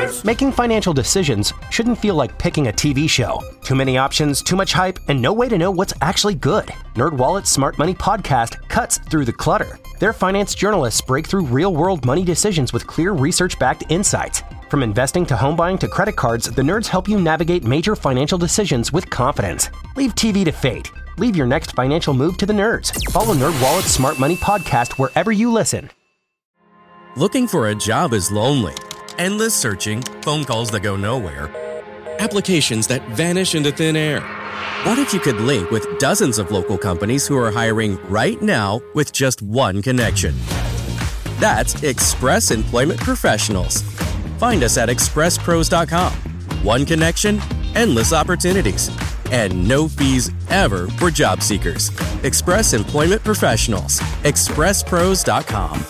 Making financial decisions shouldn't feel like picking a TV show. Too many options, too much hype, and no way to know what's actually good. NerdWallet's Smart Money Podcast cuts through the clutter. Their finance journalists break through real-world money decisions with clear research-backed insights. From investing to home buying to credit cards, the nerds help you navigate major financial decisions with confidence. Leave TV to fate. Leave your next financial move to the nerds. Follow NerdWallet's Smart Money Podcast wherever you listen. Looking for a job is lonely. Endless searching, phone calls that go nowhere, applications that vanish into thin air. What if you could link with dozens of local companies who are hiring right now with just one connection? That's Express Employment Professionals. Find us at expresspros.com. One connection, endless opportunities, and no fees ever for job seekers. Express Employment Professionals. expresspros.com.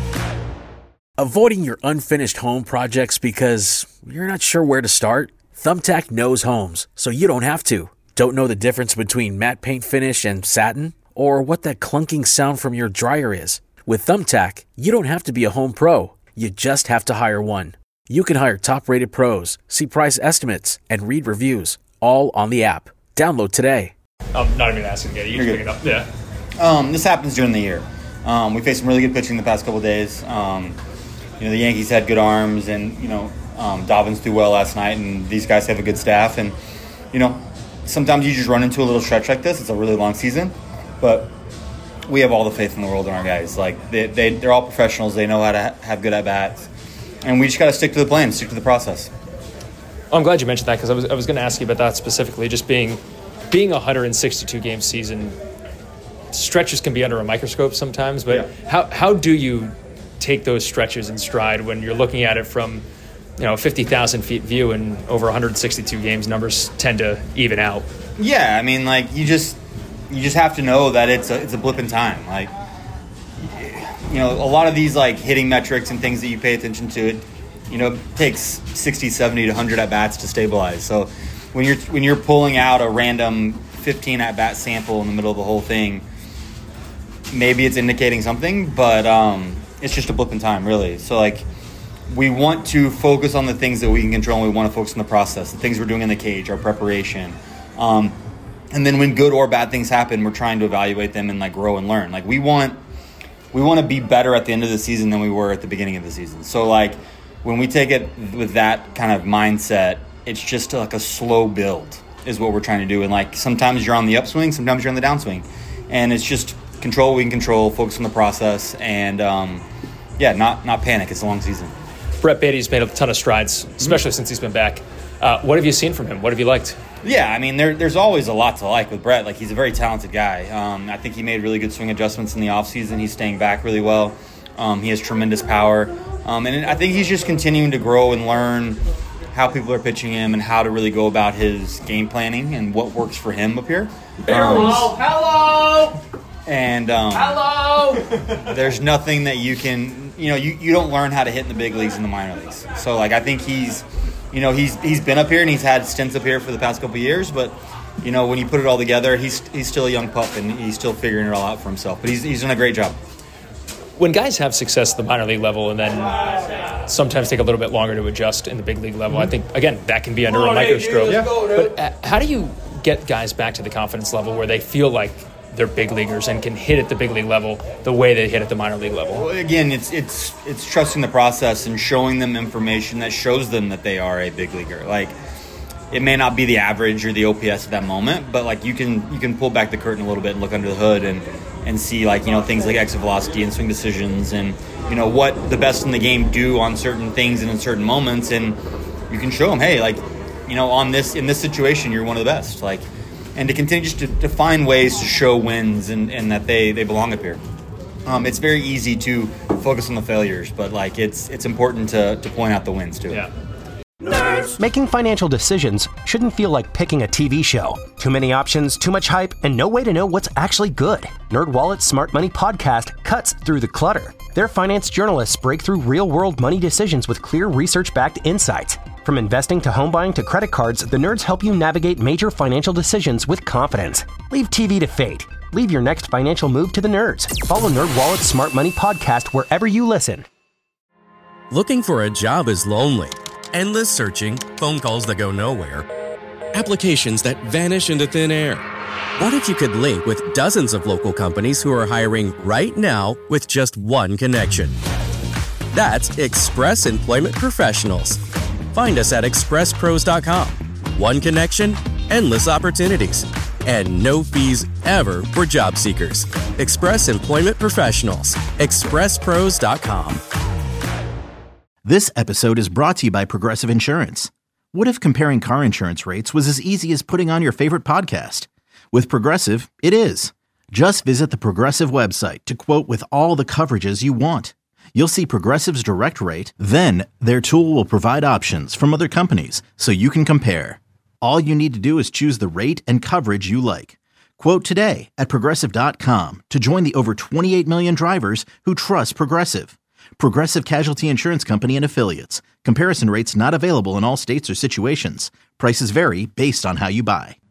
Avoiding your unfinished home projects because you're not sure where to start? Thumbtack knows homes, so you don't have to. Don't know the difference between matte paint finish and satin? Or what that clunking sound from your dryer is? With Thumbtack, you don't have to be a home pro. You just have to hire one. You can hire top-rated pros, see price estimates, and read reviews, all on the app. Download today. I'm not even asking to get it. You just pick it up. Yeah. This happens during the year. We faced some really good pitching the past couple of days. The Yankees had good arms, and, Dobbins threw well last night, and these guys have a good staff. And, sometimes you just run into a little stretch like this. It's a really long season, but we have all the faith in the world in our guys. Like, they're all professionals. They know how to have good at-bats. And we just got to stick to the plan, stick to the process. I'm glad you mentioned that, because I was going to ask you about that specifically. Just being a 162-game season, stretches can be under a microscope sometimes, but how do you take those stretches in stride when you're looking at it from 50,000 feet view, and over 162 games numbers tend to even out? Yeah, I mean, you just have to know that it's a blip in time. A lot of these hitting metrics and things that you pay attention to, it takes 60, 70 to 100 at bats to stabilize. So when you're pulling out a random 15 at bat sample in the middle of the whole thing, maybe it's indicating something, but it's just a blip in time, really. So, we want to focus on the things that we can control, and we want to focus on the process, the things we're doing in the cage, our preparation. And then when good or bad things happen, we're trying to evaluate them and, grow and learn. We want to be better at the end of the season than we were at the beginning of the season. So, when we take it with that kind of mindset, it's just a slow build is what we're trying to do. And, sometimes you're on the upswing, sometimes you're on the downswing. And it's just control what we can control, focus on the process, and not panic. It's a long season. Brett Baty's made a ton of strides, especially since he's been back. What have you seen from him? What have you liked? Yeah, I mean, there's always a lot to like with Brett. He's a very talented guy. I think he made really good swing adjustments in the offseason. He's staying back really well. He has tremendous power. And I think he's just continuing to grow and learn how people are pitching him and how to really go about his game planning and what works for him up here. Hello! And hello! There's nothing that you can, you don't learn how to hit in the big leagues in the minor leagues. So, I think he's been up here and he's had stints up here for the past couple of years, but, when you put it all together, he's still a young pup and he's still figuring it all out for himself. But he's done a great job. When guys have success at the minor league level and then sometimes take a little bit longer to adjust in the big league level, I think, again, that can be under a microscope. Yeah. But how do you get guys back to the confidence level where they feel like they're big leaguers and can hit at the big league level the way they hit at the minor league level? Well, again, it's trusting the process and showing them information that shows them that they are a big leaguer. It may not be the average or the OPS at that moment, but you can pull back the curtain a little bit and look under the hood and see things like exit velocity and swing decisions and what the best in the game do on certain things and in certain moments, and you can show them, hey, in this situation you're one of the best, and to continue just to find ways to show wins and that they belong up here. It's very easy to focus on the failures, but it's important to point out the wins too. Yeah. Making financial decisions shouldn't feel like picking a TV show. Too many options, too much hype, and no way to know what's actually good. NerdWallet's Smart Money Podcast cuts through the clutter. Their finance journalists break through real-world money decisions with clear research-backed insights. From investing to home buying to credit cards, the nerds help you navigate major financial decisions with confidence. Leave TV to fate. Leave your next financial move to the nerds. Follow NerdWallet's Smart Money Podcast wherever you listen. Looking for a job is lonely. Endless searching, phone calls that go nowhere, applications that vanish into thin air. What if you could link with dozens of local companies who are hiring right now with just one connection? That's Express Employment Professionals. Find us at expresspros.com. One connection, endless opportunities, and no fees ever for job seekers. Express Employment Professionals. expresspros.com. This episode is brought to you by Progressive Insurance. What if comparing car insurance rates was as easy as putting on your favorite podcast? With Progressive, it is. Just visit the Progressive website to quote with all the coverages you want. You'll see Progressive's direct rate, then their tool will provide options from other companies so you can compare. All you need to do is choose the rate and coverage you like. Quote today at Progressive.com to join the over 28 million drivers who trust Progressive. Progressive Casualty Insurance Company and Affiliates. Comparison rates not available in all states or situations. Prices vary based on how you buy.